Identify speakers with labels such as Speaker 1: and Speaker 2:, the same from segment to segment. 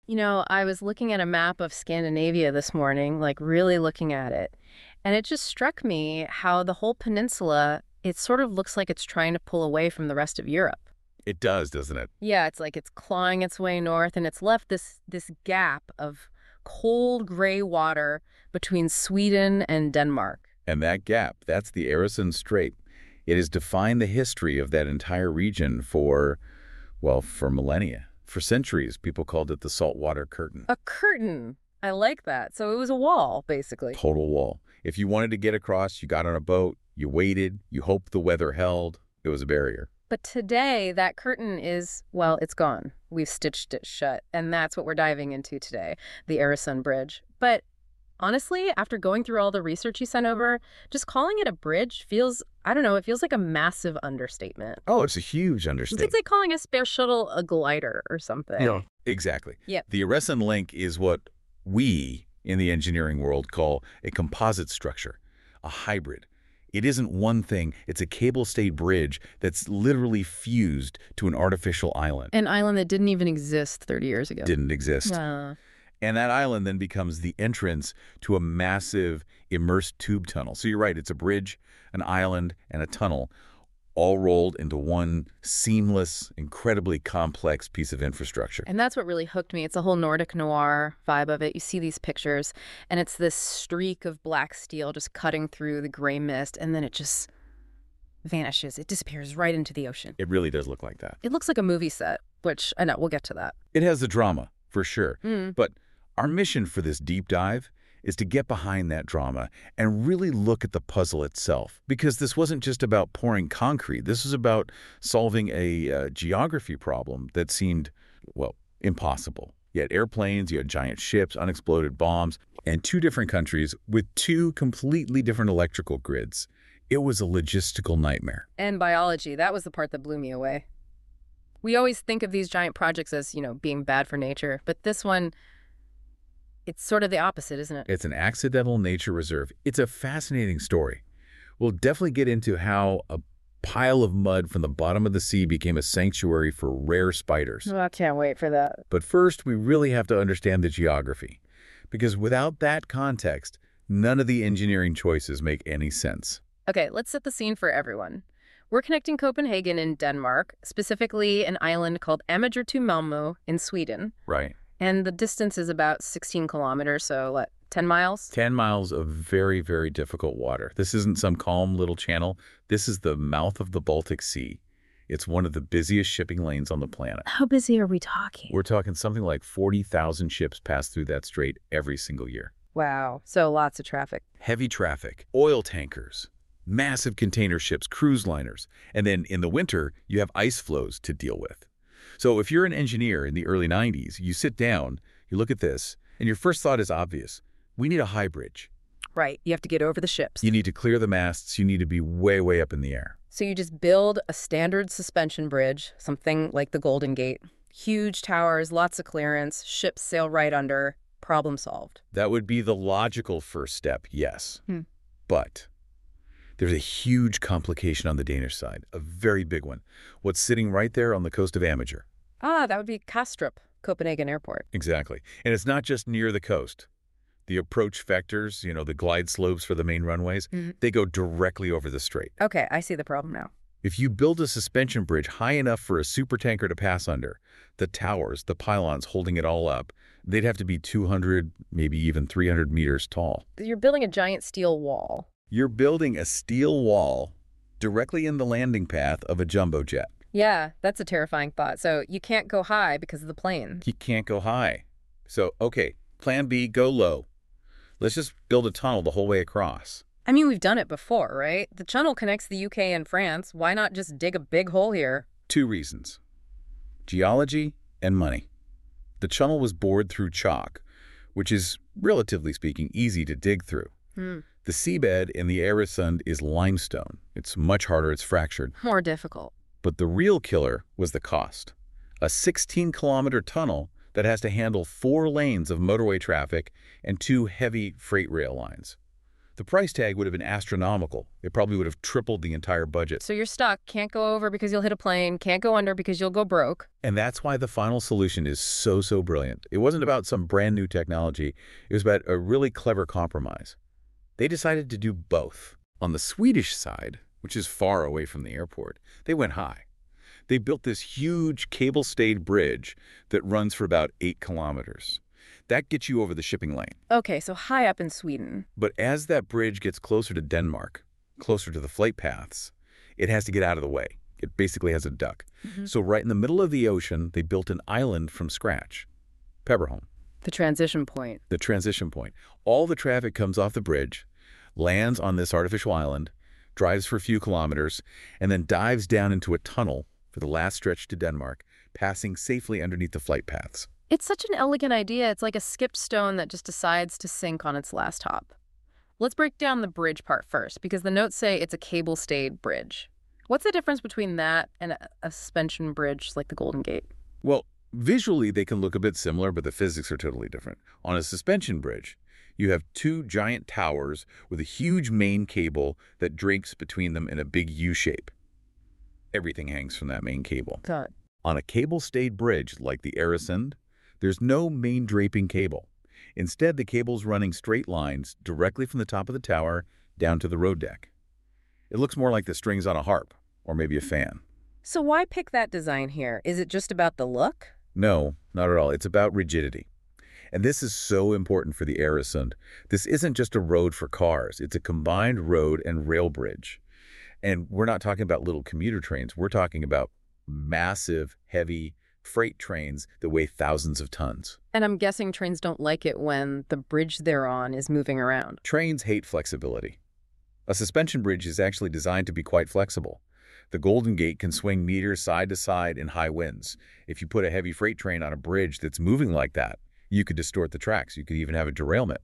Speaker 1: I was looking at a map of Scandinavia this morning, like really looking at it, and it just struck me how the whole peninsula, it sort of looks like it's trying to pull away from the rest of Europe.
Speaker 2: It does, doesn't it?
Speaker 1: Yeah, it's like it's clawing its way north, and it's left this gap of cold gray water between Sweden and Denmark.
Speaker 2: And that gap, that's the Øresund Strait. It has defined the history of that entire region for, well, for millennia. For centuries, people called it the saltwater curtain.
Speaker 1: A curtain. I like that. So it was a wall, basically.
Speaker 2: Total wall. If you wanted to get across, you got on a boat, you waited, you hoped the weather held. It was a barrier.
Speaker 1: But today, that curtain is, well, it's gone. We've stitched it shut. And that's what we're diving into today, the Øresund Bridge. But honestly, after going through all the research you sent over, just calling it a bridge feels, I don't know, it feels like a massive understatement.
Speaker 2: Oh, it's a huge understatement.
Speaker 1: It's like calling a space shuttle a glider or something.
Speaker 2: Yeah. Exactly.
Speaker 1: Yeah.
Speaker 2: The Øresund link is what we in the engineering world call a composite structure, a hybrid. It isn't one thing. It's a cable-stayed bridge that's literally fused to an artificial island.
Speaker 1: An island that didn't even exist 30 years ago.
Speaker 2: Didn't exist.
Speaker 1: Uh,
Speaker 2: And that island then becomes the entrance to a massive immersed tube tunnel. So you're right, it's a bridge, an island, and a tunnel all rolled into one seamless, incredibly complex piece of infrastructure.
Speaker 1: and that's what really hooked me. It's a whole Nordic noir vibe of it. You see these pictures, and it's this streak of black steel just cutting through the gray mist, and then it just vanishes. It disappears right into the ocean.
Speaker 2: It really does look like that.
Speaker 1: It looks like a movie set, which I know, we'll get to that.
Speaker 2: It has the drama, for sure.
Speaker 1: Mm.
Speaker 2: But our mission for this deep dive is to get behind that drama and really look at the puzzle itself. Because this wasn't just about pouring concrete. This was about solving a geography problem that seemed, well, impossible. You had airplanes, you had giant ships, unexploded bombs, and two different countries with two completely different electrical grids. It was a logistical nightmare.
Speaker 1: And biology, that was the part that blew me away. We always think of these giant projects as, being bad for nature, but this one, it's sort of the opposite, isn't it?
Speaker 2: It's an accidental nature reserve. It's a fascinating story. We'll definitely get into how a pile of mud from the bottom of the sea became a sanctuary for rare spiders.
Speaker 1: Oh, I can't wait for that.
Speaker 2: But first, we really have to understand the geography. Because without that context, none of the engineering choices make any sense.
Speaker 1: Okay, let's set the scene for everyone. We're connecting Copenhagen in Denmark, specifically an island called Amager to Malmö in Sweden.
Speaker 2: Right.
Speaker 1: And the distance is about 16 kilometers, so what, 10 miles?
Speaker 2: 10 miles of very, very difficult water. This isn't some calm little channel. This is the mouth of the Baltic Sea. It's one of the busiest shipping lanes on the planet.
Speaker 1: How busy are we talking?
Speaker 2: We're talking something like 40,000 ships pass through that strait every single year.
Speaker 1: Wow, so lots of traffic.
Speaker 2: Heavy traffic, oil tankers, massive container ships, cruise liners. And then in the winter, you have ice flows to deal with. So if you're an engineer in the early 90s, you sit down, you look at this, and your first thought is obvious. We need a high bridge.
Speaker 1: Right, you have to get over the ships.
Speaker 2: You need to clear the masts. You need to be way, way up in the air.
Speaker 1: So you just build a standard suspension bridge, something like the Golden Gate. Huge towers, lots of clearance, ships sail right under, problem solved.
Speaker 2: That would be the logical first step, yes.
Speaker 1: Hmm.
Speaker 2: But there's a huge complication on the Danish side, a very big one. What's sitting right there on the coast of Amager.
Speaker 1: Ah, that would be Kastrup, Copenhagen Airport.
Speaker 2: Exactly. And it's not just near the coast. The approach vectors, the glide slopes for the main runways, they go directly over the strait.
Speaker 1: Okay, I see the problem now.
Speaker 2: If you build a suspension bridge high enough for a supertanker to pass under, the towers, the pylons holding it all up, they'd have to be 200, maybe even 300 meters tall.
Speaker 1: You're building a giant steel wall.
Speaker 2: You're building a steel wall directly in the landing path of a jumbo jet.
Speaker 1: Yeah, that's a terrifying thought. So you can't go high because of the plane.
Speaker 2: You can't go high. So, okay, plan B, go low. Let's just build a tunnel the whole way across.
Speaker 1: I mean, we've done it before, right? The tunnel connects the UK and France. Why not just dig a big hole here?
Speaker 2: Two reasons. Geology and money. The tunnel was bored through chalk, which is, relatively speaking, easy to dig through. The seabed in the Øresund is limestone. It's much harder, it's fractured.
Speaker 1: More difficult.
Speaker 2: But the real killer was the cost. A 16-kilometer tunnel that has to handle 4 lanes of motorway traffic and 2 heavy freight rail lines. The price tag would have been astronomical. It probably would have tripled the entire budget.
Speaker 1: So you're stuck, can't go over because you'll hit a plane, can't go under because you'll go broke.
Speaker 2: And that's why the final solution is so brilliant. It wasn't about some brand new technology. It was about a really clever compromise. They decided to do both. On the Swedish side, which is far away from the airport, they went high. They built this huge cable-stayed bridge that runs for about 8 kilometers. That gets you over the shipping lane.
Speaker 1: Okay, so high up in Sweden.
Speaker 2: But as that bridge gets closer to Denmark, closer to the flight paths, it has to get out of the way. It basically has a duck. So right in the middle of the ocean, they built an island from scratch. Pebberholm.
Speaker 1: The transition point.
Speaker 2: The transition point. All the traffic comes off the bridge, lands on this artificial island, drives for a few kilometers, and then dives down into a tunnel for the last stretch to Denmark, passing safely underneath the flight paths.
Speaker 1: It's such an elegant idea. It's like a skipped stone that just decides to sink on its last hop. Let's break down the bridge part first, because the notes say it's a cable-stayed bridge. What's the difference between that and a suspension bridge like the Golden Gate?
Speaker 2: Well, visually they can look a bit similar, but the physics are totally different. On a suspension bridge, you have 2 giant towers with a huge main cable that drakes between them in a big U shape. Everything hangs from that main cable.
Speaker 1: Got it.
Speaker 2: On a cable-stayed bridge like the Øresund, there's no main draping cable. Instead, the cable's running straight lines directly from the top of the tower down to the road deck. It looks more like the strings on a harp, or maybe a fan.
Speaker 1: So why pick that design here? Is it just about the look?
Speaker 2: No, not at all. It's about rigidity. And this is so important for the Øresund. This isn't just a road for cars. It's a combined road and rail bridge. And we're not talking about little commuter trains. We're talking about massive, heavy freight trains that weigh thousands of tons.
Speaker 1: And I'm guessing trains don't like it when the bridge they're on is moving around.
Speaker 2: Trains hate flexibility. A suspension bridge is actually designed to be quite flexible. The Golden Gate can swing meters side to side in high winds. If you put a heavy freight train on a bridge that's moving like that, you could distort the tracks. You could even have a derailment.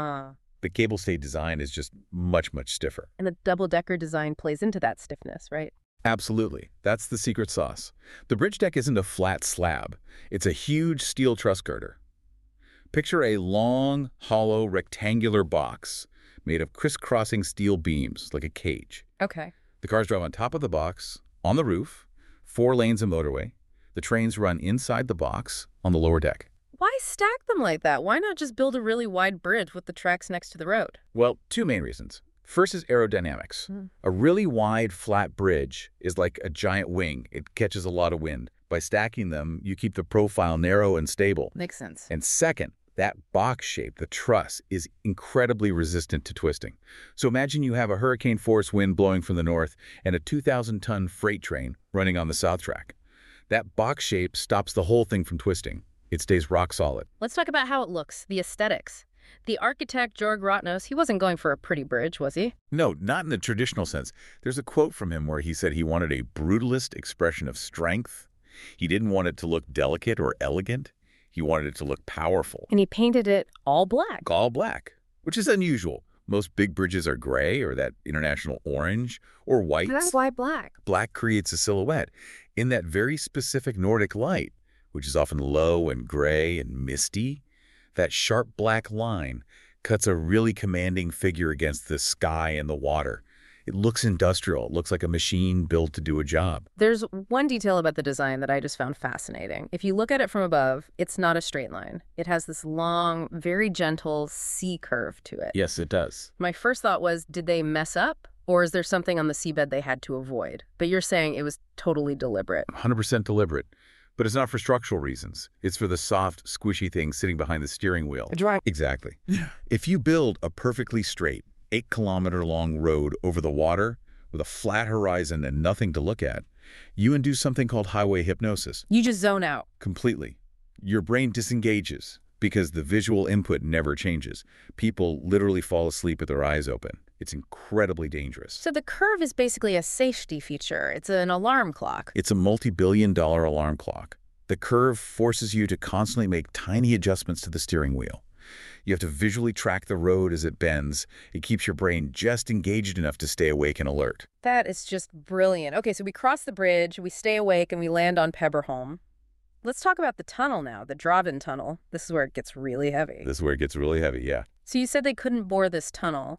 Speaker 2: The cable-stayed design is just much stiffer.
Speaker 1: And the double-decker design plays into that stiffness, right?
Speaker 2: Absolutely. That's the secret sauce. The bridge deck isn't a flat slab. It's a huge steel truss girder. Picture a long, hollow, rectangular box made of crisscrossing steel beams, like a cage.
Speaker 1: Okay.
Speaker 2: The cars drive on top of the box, on the roof, 4 lanes of motorway. The trains run inside the box on the lower deck.
Speaker 1: Why stack them like that? Why not just build a really wide bridge with the tracks next to the road?
Speaker 2: Well, 2 main reasons. First is aerodynamics. A really wide, flat bridge is like a giant wing. It catches a lot of wind. By stacking them, you keep the profile narrow and stable.
Speaker 1: Makes sense.
Speaker 2: And second, that box shape, the truss, is incredibly resistant to twisting. So imagine you have a hurricane-force wind blowing from the north and a 2,000-ton freight train running on the south track. That box shape stops the whole thing from twisting. It stays rock solid.
Speaker 1: Let's talk about how it looks, the aesthetics. The architect, Jorg Rotnos, he wasn't going for a pretty bridge, was he?
Speaker 2: No, not in the traditional sense. There's a quote from him where he said he wanted a brutalist expression of strength. He didn't want it to look delicate or elegant. He wanted it to look powerful.
Speaker 1: And he painted it all black.
Speaker 2: All black, which is unusual. Most big bridges are gray or that international orange or white.
Speaker 1: That's why black.
Speaker 2: Black creates a silhouette in that very specific Nordic light, which is often low and gray and misty. That sharp black line cuts a really commanding figure against the sky and the water. It looks industrial. It looks like a machine built to do a job.
Speaker 1: There's one detail about the design that I just found fascinating. If you look at it from above, it's not a straight line. It has this long, very gentle C curve to it.
Speaker 2: Yes, it does.
Speaker 1: My first thought was, did they mess up? Or is there something on the seabed they had to avoid? But you're saying it was totally deliberate.
Speaker 2: 100% deliberate. But it's not for structural reasons. It's for the soft, squishy thing sitting behind the steering wheel. Exactly. If you build a perfectly straight, 8-kilometer-long road over the water with a flat horizon and nothing to look at, you induce something called highway hypnosis.
Speaker 1: You just zone out.
Speaker 2: Completely. Your brain disengages because the visual input never changes. People literally fall asleep with their eyes open. It's incredibly dangerous.
Speaker 1: So the curve is basically a safety feature. It's an alarm clock.
Speaker 2: It's a multi-billion-dollar alarm clock. The curve forces you to constantly make tiny adjustments to the steering wheel. You have to visually track the road as it bends. It keeps your brain just engaged enough to stay awake and alert.
Speaker 1: That is just brilliant. Okay, so we cross the bridge, we stay awake, and we land on Pebberholm. Let's talk about the tunnel now, the Draven Tunnel. This is where it gets really heavy.
Speaker 2: This is where it gets really heavy, yeah.
Speaker 1: So you said they couldn't bore this tunnel.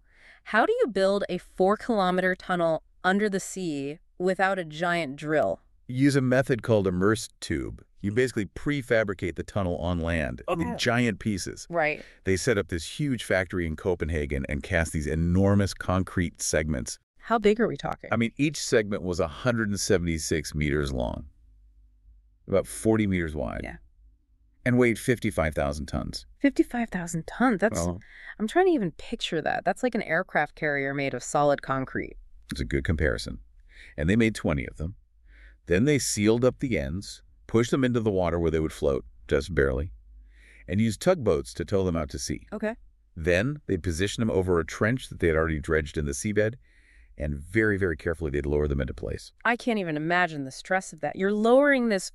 Speaker 1: How do you build a 4-kilometer tunnel under the sea without a giant drill?
Speaker 2: Use a method called immersed tube. You basically prefabricate the tunnel on land in giant pieces.
Speaker 1: Right.
Speaker 2: They set up this huge factory in Copenhagen and cast these enormous concrete segments.
Speaker 1: How big are we talking?
Speaker 2: I mean, each segment was 176 meters long, about 40 meters wide,
Speaker 1: Yeah.
Speaker 2: and weighed 55,000 tons.
Speaker 1: 55,000 tons.
Speaker 2: Well,
Speaker 1: I'm trying to even picture that. That's like an aircraft carrier made of solid concrete.
Speaker 2: it's a good comparison. And they made 20 of them. Then they sealed up the ends, pushed them into the water where they would float, just barely, and used tugboats to tow them out to sea.
Speaker 1: Okay.
Speaker 2: Then they'd position them over a trench that they had already dredged in the seabed, and very, very carefully they'd lower them into place.
Speaker 1: I can't even imagine the stress of that. You're lowering this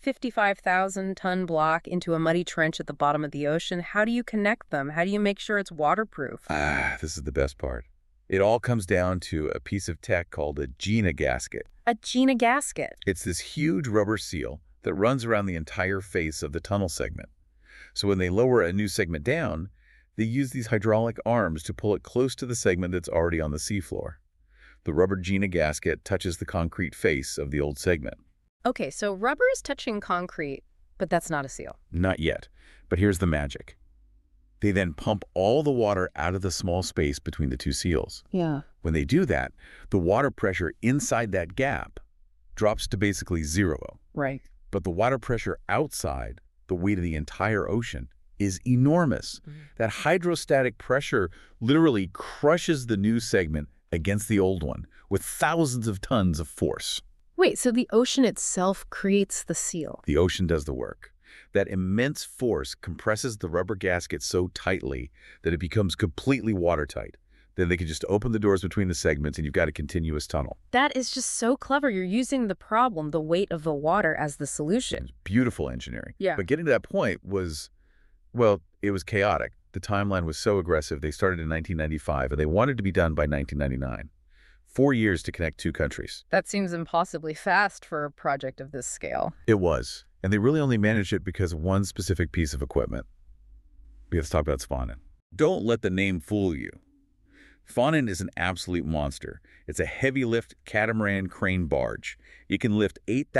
Speaker 1: 55,000-ton block into a muddy trench at the bottom of the ocean. How do you connect them? How do you make sure it's waterproof?
Speaker 2: This is the best part. It all comes down to a piece of tech called a GINA gasket.
Speaker 1: A GINA gasket.
Speaker 2: It's this huge rubber seal that runs around the entire face of the tunnel segment. So when they lower a new segment down, they use these hydraulic arms to pull it close to the segment that's already on the seafloor. The rubber GINA gasket touches the concrete face of the old segment.
Speaker 1: Okay, so rubber is touching concrete, but that's not a seal.
Speaker 2: Not yet, but here's the magic. They then pump all the water out of the small space between the two seals.
Speaker 1: Yeah.
Speaker 2: When they do that, the water pressure inside that gap drops to basically zero.
Speaker 1: Right.
Speaker 2: But the water pressure outside, the weight of the entire ocean, is enormous. That hydrostatic pressure literally crushes the new segment against the old one with thousands of tons of force.
Speaker 1: Wait, so the ocean itself creates the seal?
Speaker 2: The ocean does the work. That immense force compresses the rubber gasket so tightly that it becomes completely watertight. Then they can just open the doors between the segments and you've got a continuous tunnel.
Speaker 1: That is just so clever. You're using the problem, the weight of the water, as the solution.
Speaker 2: Beautiful engineering.
Speaker 1: Yeah.
Speaker 2: But getting to that point was, well, it was chaotic. The timeline was so aggressive. They started in 1995 and they wanted to be done by 1999. 4 years to connect two countries.
Speaker 1: That seems impossibly fast for a project of this scale.
Speaker 2: It was. And they really only managed it because of one specific piece of equipment. We have to talk about Svanen. Don't let the name fool you. Svanen is an absolute monster. It's a heavy-lift catamaran crane barge. It can lift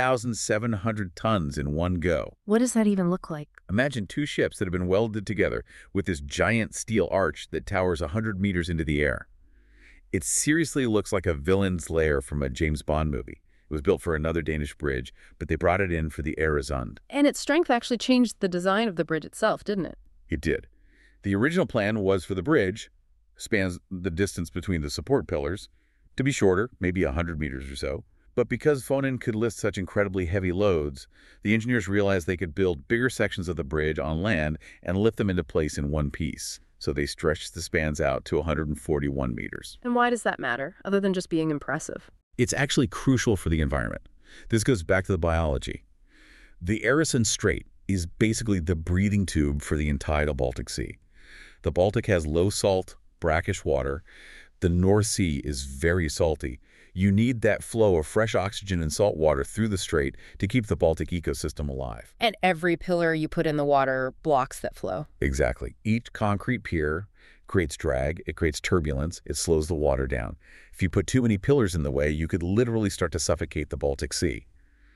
Speaker 2: 8,700 tons in one go.
Speaker 1: What does that even look like?
Speaker 2: Imagine two ships that have been welded together with this giant steel arch that towers 100 meters into the air. It seriously looks like a villain's lair from a James Bond movie. It was built for another Danish bridge, but they brought it in for the Øresund.
Speaker 1: And its strength actually changed the design of the bridge itself, didn't it?
Speaker 2: It did. The original plan was for the bridge, spans the distance between the support pillars, to be shorter, maybe 100 meters or so. But because Svanen could lift such incredibly heavy loads, the engineers realized they could build bigger sections of the bridge on land and lift them into place in one piece. So they stretched the spans out to 141 meters.
Speaker 1: And why does that matter, other than just being impressive?
Speaker 2: It's actually crucial for the environment. This goes back to the biology. The Øresund Strait is basically the breathing tube for the entire Baltic Sea. The Baltic has low salt, brackish water. The North Sea is very salty. You need that flow of fresh oxygen and salt water through the strait to keep the Baltic ecosystem alive.
Speaker 1: And every pillar you put in the water blocks that flow.
Speaker 2: Exactly. Each concrete pier creates drag, it creates turbulence, it slows the water down. If you put too many pillars in the way, you could literally start to suffocate the Baltic Sea.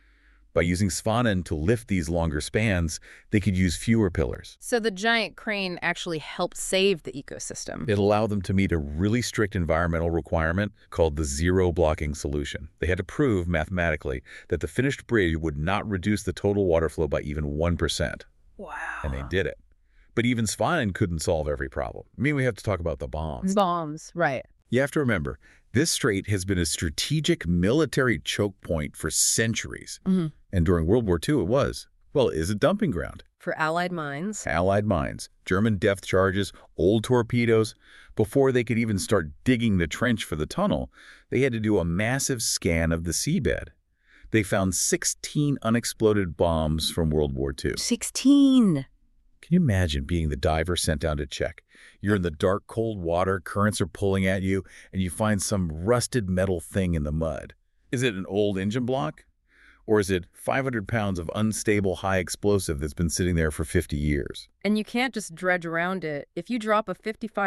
Speaker 2: By using Svanen to lift these longer spans, they could use fewer pillars.
Speaker 1: So the giant crane actually helped save the ecosystem.
Speaker 2: It allowed them to meet a really strict environmental requirement called the zero blocking solution. They had to prove mathematically that the finished bridge would not reduce the total water flow by even 1%.
Speaker 1: Wow.
Speaker 2: And they did it. But even Svanen couldn't solve every problem. I mean, we have to talk about the bombs.
Speaker 1: Bombs, right.
Speaker 2: You have to remember, this strait has been a strategic military choke point for centuries. And during World War II, it was. Well, it is a dumping ground.
Speaker 1: For Allied mines.
Speaker 2: Allied mines, German depth charges, old torpedoes. Before they could even start digging the trench for the tunnel, they had to do a massive scan of the seabed. They found 16 unexploded bombs from World War II.
Speaker 1: 16!
Speaker 2: Can you imagine being the diver sent down to check? You're in the dark, cold water, currents are pulling at you, and you find some rusted metal thing in the mud. Is it an old engine block? Or is it 500 pounds of unstable high explosive that's been sitting there for 50 years?
Speaker 1: And you can't just dredge around it. If you drop a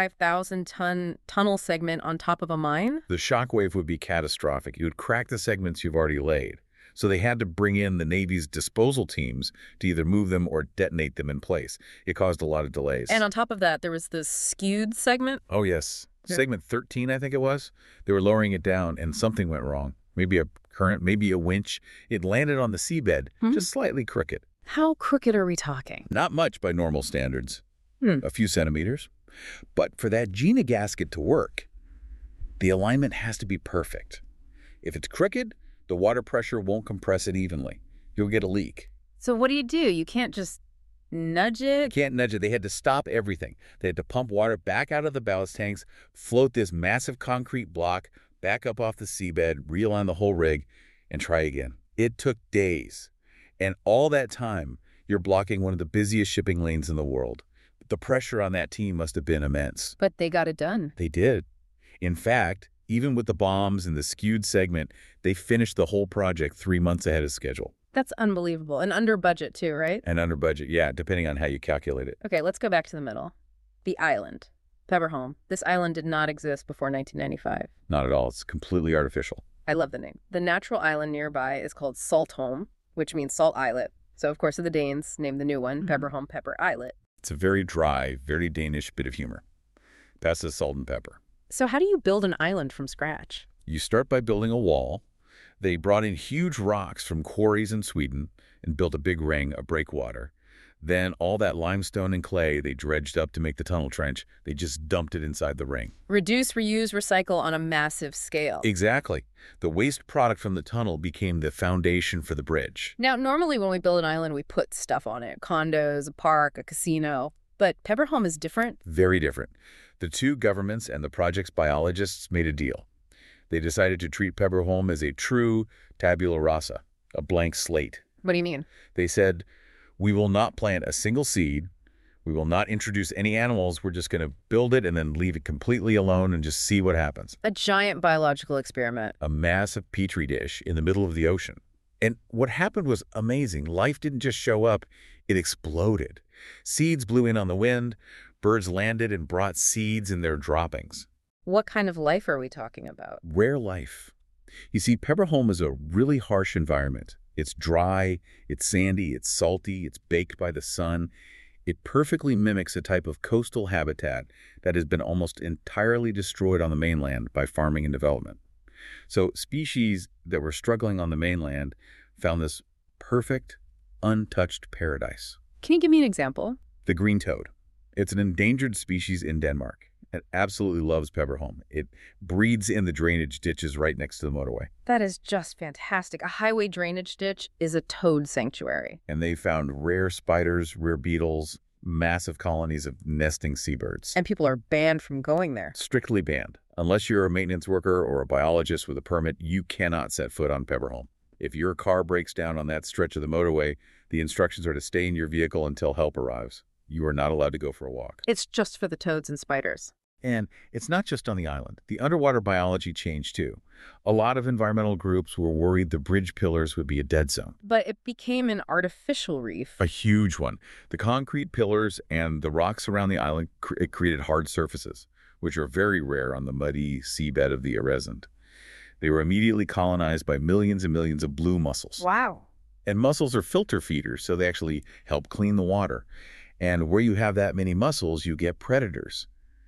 Speaker 1: 55,000-ton tunnel segment on top of a mine,
Speaker 2: The shockwave would be catastrophic. It would crack the segments you've already laid. So they had to bring in the Navy's disposal teams to either move them or detonate them in place. It caused a lot of delays.
Speaker 1: and on top of that, there was this skewed segment.
Speaker 2: Oh, yes.
Speaker 1: Yeah.
Speaker 2: Segment 13, I think it was. They were lowering it down, and something went wrong. Maybe a current, maybe a winch. It landed on the seabed, just slightly crooked.
Speaker 1: How crooked are we talking?
Speaker 2: Not much by normal standards. A few centimeters. But for that Gina gasket to work, the alignment has to be perfect. If it's crooked, the water pressure won't compress it evenly. You'll get a leak.
Speaker 1: So what do? You can't just nudge it?
Speaker 2: Can't nudge it. They had to stop everything. They had to pump water back out of the ballast tanks, float this massive concrete block back up off the seabed, realign the whole rig, and try again. It took days. And all that time, you're blocking one of the busiest shipping lanes in the world. The pressure on that team must have been immense.
Speaker 1: But they got it done.
Speaker 2: They did. In fact, even with the bombs and the skewed segment, they finished the whole project 3 months ahead of schedule.
Speaker 1: That's unbelievable. And under budget too, right?
Speaker 2: And under budget, yeah, depending on how you calculate it.
Speaker 1: Okay, let's go back to the middle. The island. Pepperholm. This island did not exist before 1995.
Speaker 2: Not at all. It's completely artificial.
Speaker 1: I love the name. The natural island nearby is called Saltholm, which means salt islet. So, of course, the Danes named the new one Pepperholm Pepper Islet.
Speaker 2: It's a very dry, very Danish bit of humor. Passes salt and pepper.
Speaker 1: So how do you build an island from scratch?
Speaker 2: You start by building a wall. They brought in huge rocks from quarries in Sweden and built a big ring, a breakwater. Then all that limestone and clay they dredged up to make the tunnel trench, they just dumped it inside the ring.
Speaker 1: Reduce, reuse, recycle on a massive scale.
Speaker 2: Exactly. The waste product from the tunnel became the foundation for the bridge.
Speaker 1: Now, normally when we build an island, we put stuff on it. Condos, a park, a casino. But Pepperholm is different.
Speaker 2: Very different. The two governments and the project's biologists made a deal. They decided to treat Pepperholm as a true tabula rasa, a blank slate.
Speaker 1: What do you mean?
Speaker 2: They said, we will not plant a single seed. We will not introduce any animals. We're just going to build it and then leave it completely alone and just see what happens.
Speaker 1: A giant biological experiment.
Speaker 2: A massive petri dish in the middle of the ocean. And what happened was amazing. Life didn't just show up, it exploded. Seeds blew in on the wind. Birds landed and brought seeds in their droppings.
Speaker 1: What kind of life are we talking about?
Speaker 2: Rare life. You see, Pepperholm is a really harsh environment. It's dry, it's sandy, it's salty, it's baked by the sun. It perfectly mimics a type of coastal habitat that has been almost entirely destroyed on the mainland by farming and development. So species that were struggling on the mainland found this perfect, untouched paradise.
Speaker 1: Can you give me an example?
Speaker 2: The green toad. It's an endangered species in Denmark. It absolutely loves Pepperholm. It breeds in the drainage ditches right next to the motorway.
Speaker 1: That is just fantastic. A highway drainage ditch is a toad sanctuary.
Speaker 2: And they found rare spiders, rare beetles, massive colonies of nesting seabirds.
Speaker 1: And people are banned from going there.
Speaker 2: Strictly banned. Unless you're a maintenance worker or a biologist with a permit, you cannot set foot on Pepperholm. If your car breaks down on that stretch of the motorway, the instructions are to stay in your vehicle until help arrives. You are not allowed to go for a walk.
Speaker 1: It's just for the toads and spiders.
Speaker 2: And it's not just on the island. The underwater biology changed too. A lot of environmental groups were worried the bridge pillars would be a dead zone.
Speaker 1: But it became an artificial reef.
Speaker 2: A huge one. The concrete pillars and the rocks around the island it created hard surfaces, which are very rare on the muddy seabed of the Øresund. They were immediately colonized by millions and millions of blue mussels.
Speaker 1: Wow.
Speaker 2: And mussels are filter feeders, so they actually help clean the water. And where you have that many mussels, you get predators.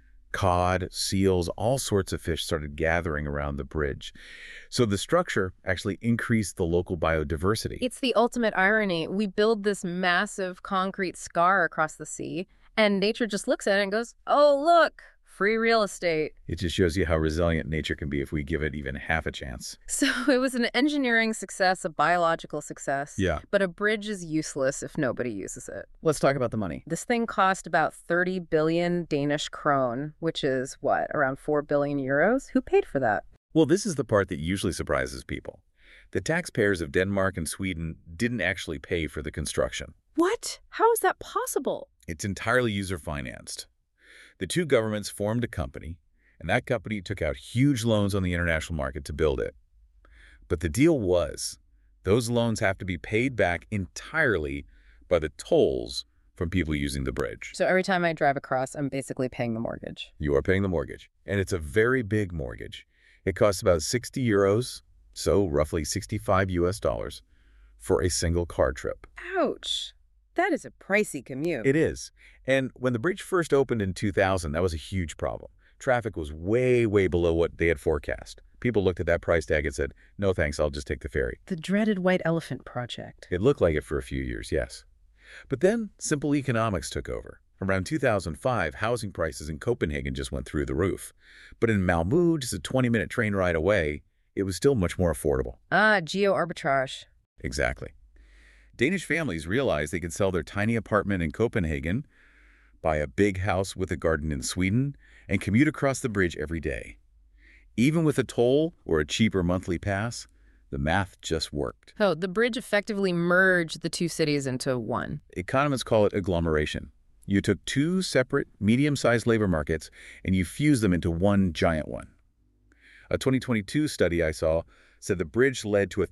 Speaker 2: Cod, seals, all sorts of fish started gathering around the bridge. So the structure actually increased the local biodiversity.
Speaker 1: It's the ultimate irony. We build this massive concrete scar across the sea, and nature just looks at it and goes, oh, look, free real estate.
Speaker 2: It just shows you how resilient nature can be if we give it even half a chance.
Speaker 1: So it was an engineering success, a biological success.
Speaker 2: Yeah.
Speaker 1: But a bridge is useless if nobody uses it.
Speaker 3: Let's talk about the money.
Speaker 1: This thing cost about 30 billion Danish krone, which is, what, around 4 billion euros? Who paid for that?
Speaker 2: Well, this is the part that usually surprises people. The taxpayers of Denmark and Sweden didn't actually pay for the construction.
Speaker 1: What? How is that possible?
Speaker 2: It's entirely user-financed. The two governments formed a company, and that company took out huge loans on the international market to build it. But the deal was Those loans have to be paid back entirely by the tolls from people using the bridge.
Speaker 1: So every time I drive across, I'm basically paying the mortgage.
Speaker 2: You are paying the mortgage, and it's a very big mortgage. It costs about 60 euros, so roughly 65 US dollars, for a single car trip.
Speaker 1: Ouch. That is a pricey commute.
Speaker 2: It is. And when the bridge first opened in 2000, that was a huge problem. Traffic was way, way below what they had forecast. People looked at that price tag and said, no thanks, I'll just take the ferry.
Speaker 1: The dreaded White Elephant project.
Speaker 2: It looked like it for a few years, yes. But then simple economics took over. Around 2005, housing prices in Copenhagen just went through the roof. But in Malmö, just a 20-minute train ride away, it was still much more affordable.
Speaker 1: Ah, geo-arbitrage.
Speaker 2: Exactly. Danish families realized they could sell their tiny apartment in Copenhagen, buy a big house with a garden in Sweden, and commute across the bridge every day. Even with a toll or a cheaper monthly pass, the math just worked.
Speaker 1: Oh, the bridge effectively merged the two cities into one.
Speaker 2: Economists call it agglomeration. You took two separate, medium-sized labor markets and you fused them into one giant one. A 2022 study I saw said the bridge led to a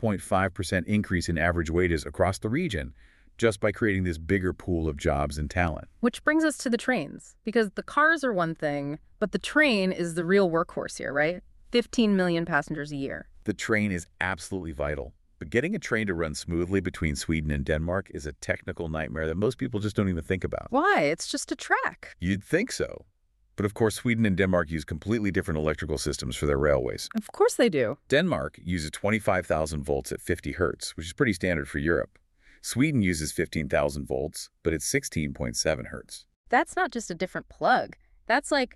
Speaker 2: 13.5% increase in average wages across the region just by creating this bigger pool of jobs and talent.
Speaker 1: Which brings us to the trains, because the cars are one thing, but the train is the real workhorse here, right? 15 million passengers a year.
Speaker 2: The train is absolutely vital, but getting a train to run smoothly between Sweden and Denmark is a technical nightmare that most people just don't even think about.
Speaker 1: Why? It's just a track.
Speaker 2: You'd think so. But of course, Sweden and Denmark use completely different electrical systems for their railways.
Speaker 1: Of course they do.
Speaker 2: Denmark uses 25,000 volts at 50 hertz, which is pretty standard for Europe. Sweden uses 15,000 volts, but it's 16.7 hertz.
Speaker 1: That's not just a different plug. That's like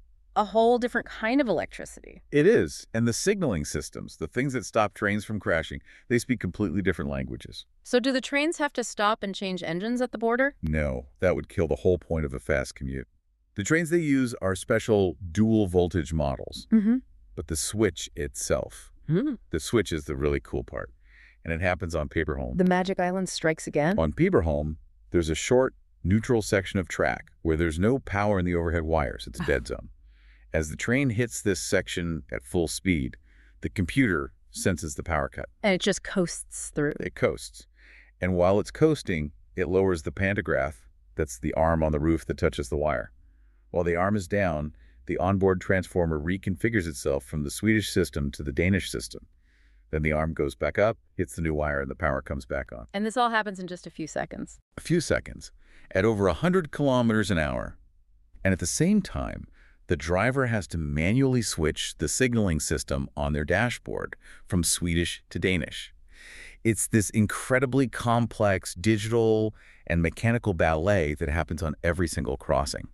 Speaker 1: a whole different kind of electricity.
Speaker 2: It is. And the signaling systems, the things that stop trains from crashing, they speak completely different languages.
Speaker 1: So do the trains have to stop and change engines at the border?
Speaker 2: No, that would kill the whole point of a fast commute. The trains they use are special dual voltage models, but the switch itself, the switch is the really cool part, and it happens on Peberholm.
Speaker 1: The Magic Island strikes again?
Speaker 2: On Peberholm, there's a short, neutral section of track where there's no power in the overhead wires. It's a dead zone. As the train hits this section at full speed, the computer senses the power cut.
Speaker 1: And it just coasts through.
Speaker 2: It coasts. And while it's coasting, it lowers the pantograph, that's the arm on the roof that touches the wire. While the arm is down, the onboard transformer reconfigures itself from the Swedish system to the Danish system. Then the arm goes back up, hits the new wire, and the power comes back on.
Speaker 1: And this all happens in just a few seconds.
Speaker 2: A few seconds, at over 100 kilometers an hour. And at the same time, the driver has to manually switch the signaling system on their dashboard from Swedish to Danish. It's this incredibly complex digital and mechanical ballet that happens on every single crossing.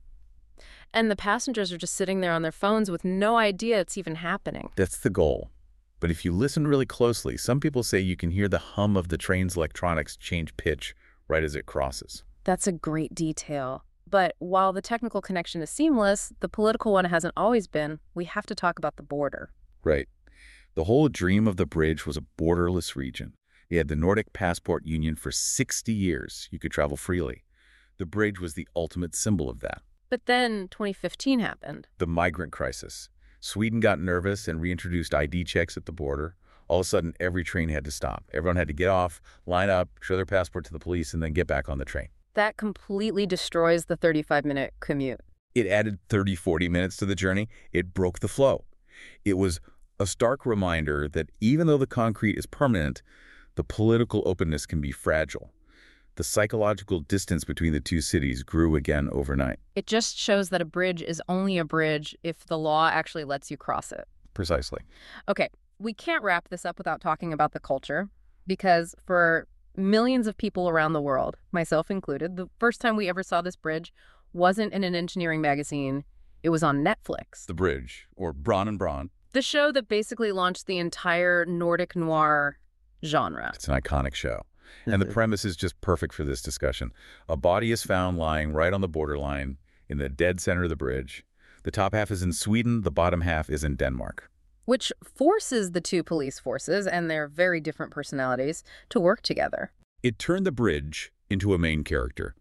Speaker 1: And the passengers are just sitting there on their phones with no idea it's even happening.
Speaker 2: That's the goal. But if you listen really closely, some people say you can hear the hum of the train's electronics change pitch right as it crosses.
Speaker 1: That's a great detail. But while the technical connection is seamless, the political one hasn't always been. We have to talk about the border.
Speaker 2: Right. The whole dream of the bridge was a borderless region. You had the Nordic Passport Union for 60 years. You could travel freely. The bridge was the ultimate symbol of that.
Speaker 1: But then 2015 happened.
Speaker 2: The migrant crisis. Sweden got nervous and reintroduced ID checks at the border. All of a sudden, every train had to stop. Everyone had to get off, line up, show their passport to the police, and then get back on the train.
Speaker 1: That completely destroys the 35-minute commute.
Speaker 2: It added 30, 40 minutes to the journey. It broke the flow. It was a stark reminder that even though the concrete is permanent, the political openness can be fragile. The psychological distance between the two cities grew again overnight.
Speaker 1: It just shows that a bridge is only a bridge if the law actually lets you cross it.
Speaker 2: Precisely.
Speaker 1: Okay, we can't wrap this up without talking about the culture, because for millions of people around the world, myself included, the first time we ever saw this bridge wasn't in an engineering magazine. It was on Netflix.
Speaker 2: The Bridge, or Bron and Bron.
Speaker 1: The show that basically launched the entire Nordic noir genre.
Speaker 2: It's an iconic show. And the premise is just perfect for this discussion. A body is found lying right on the borderline in the dead center of the bridge. The top half is in Sweden, the bottom half is in Denmark.
Speaker 1: Which forces the two police forces and their very different personalities to work together.
Speaker 2: It turned the bridge into a main character.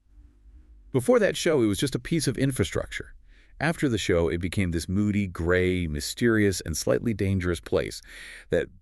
Speaker 2: Before that show, it was just a piece of infrastructure. After the show, it became this moody, gray, mysterious, and slightly dangerous place that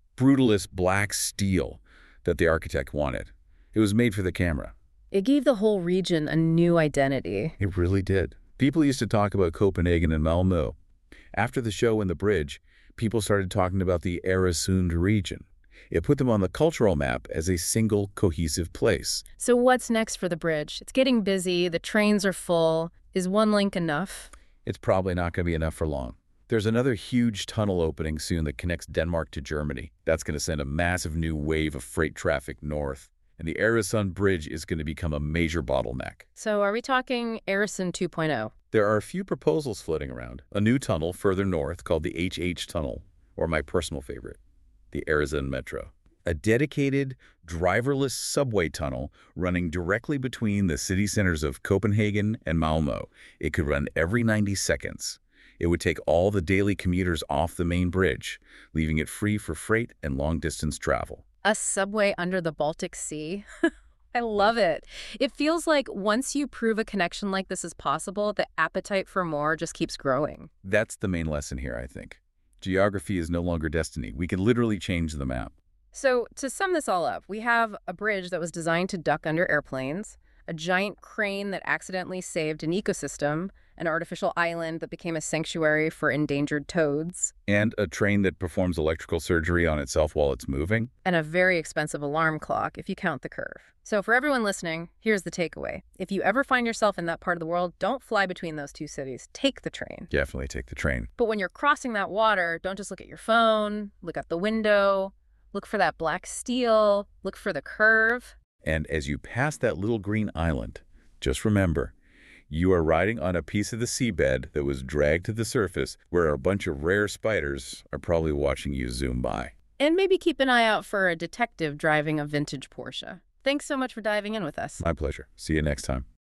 Speaker 2: brutalist black steel that the architect wanted. It was made for the camera.
Speaker 1: It gave the whole region a new identity.
Speaker 2: It really did. People used to talk about Copenhagen and Malmö. After the show and the bridge, people started talking about the Øresund region. It put them on the cultural map as a single, cohesive place.
Speaker 1: So what's next for the bridge? It's getting busy, the trains are full. Is one link enough?
Speaker 2: It's probably not going to be enough for long. There's another huge tunnel opening soon that connects Denmark to Germany. That's going to send a massive new wave of freight traffic north. And the Øresund Bridge is going to become a major bottleneck.
Speaker 1: So are we talking Øresund 2.0?
Speaker 2: There are a few proposals floating around. A new tunnel further north called the HH Tunnel, or my personal favorite, the Øresund Metro. A dedicated, driverless subway tunnel running directly between the city centers of Copenhagen and Malmö. It could run every 90 seconds. It would take all the daily commuters off the main bridge, leaving it free for freight and long-distance travel.
Speaker 1: A subway under the Baltic Sea? I love it. It feels like once you prove a connection like this is possible, the appetite for more just keeps growing.
Speaker 2: That's the main lesson here, I think. Geography is no longer destiny. We can literally change the map.
Speaker 1: So to sum this all up, we have a bridge that was designed to duck under airplanes, a giant crane that accidentally saved an ecosystem, an artificial island that became a sanctuary for endangered toads,
Speaker 2: And a train that performs electrical surgery on itself while it's moving.
Speaker 1: and a very expensive alarm clock if you count the curve. So for everyone listening, here's the takeaway. If you ever find yourself in that part of the world, don't fly between those two cities. Take the train.
Speaker 2: Definitely take the train.
Speaker 1: But when you're crossing that water, don't just look at your phone, look out the window, look for that black steel, look for the curve.
Speaker 2: And as you pass that little green island, just remember, you are riding on a piece of the seabed that was dragged to the surface where a bunch of rare spiders are probably watching you zoom by.
Speaker 1: And maybe keep an eye out for a detective driving a vintage Porsche. Thanks so much for diving in with us.
Speaker 2: My pleasure. See you next time.